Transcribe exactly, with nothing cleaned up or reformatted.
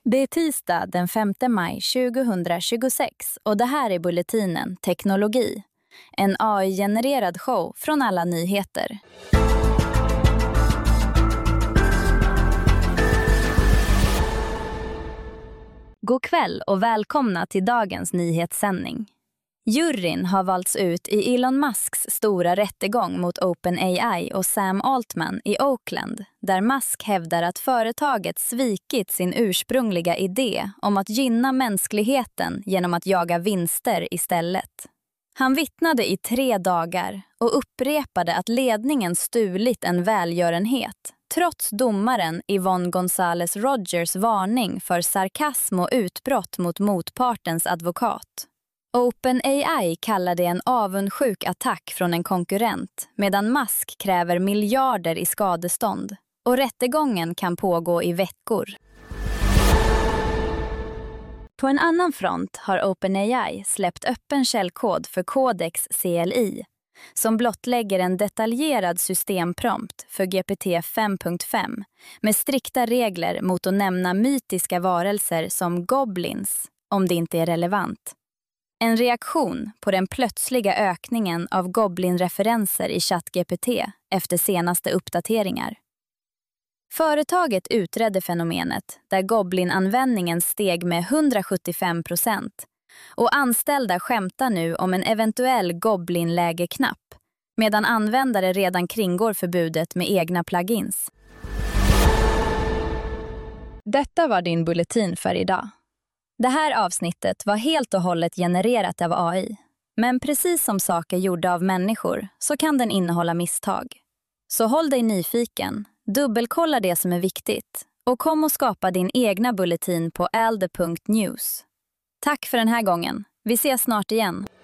Det är tisdag den femte maj tjugohundratjugosex och det här är Bulletinen Teknologi. En A I-genererad show från alla nyheter. God kväll och välkomna till dagens nyhetssändning. Juryn har valts ut i Elon Musks stora rättegång mot OpenAI och Sam Altman i Oakland, där Musk hävdar att företaget svikit sin ursprungliga idé om att gynna mänskligheten genom att jaga vinster istället. Han vittnade i tre dagar och upprepade att ledningen stulit en välgörenhet, trots domaren Yvonne Gonzalez Rogers varning för sarkasm och utbrott mot motpartens advokat. OpenAI kallar det en avundsjuk attack från en konkurrent, medan Musk kräver miljarder i skadestånd. Och rättegången kan pågå i veckor. På en annan front har OpenAI släppt öppen källkod för Codex C L I, som blottlägger en detaljerad systemprompt för G P T fem punkt fem med strikta regler mot att nämna mytiska varelser som goblins, om det inte är relevant. En reaktion på den plötsliga ökningen av goblin-referenser i ChatGPT efter senaste uppdateringar. Företaget utredde fenomenet där goblin-användningen steg med hundrasjuttiofem procent och anställda skämtar nu om en eventuell goblin-lägerknapp, medan användare redan kringgår förbudet med egna plugins. Detta var din bulletin för idag. Det här avsnittet var helt och hållet genererat av A I. Men precis som saker gjorda av människor så kan den innehålla misstag. Så håll dig nyfiken, dubbelkolla det som är viktigt och kom och skapa din egna bulletin på alde punkt news. Tack för den här gången. Vi ses snart igen.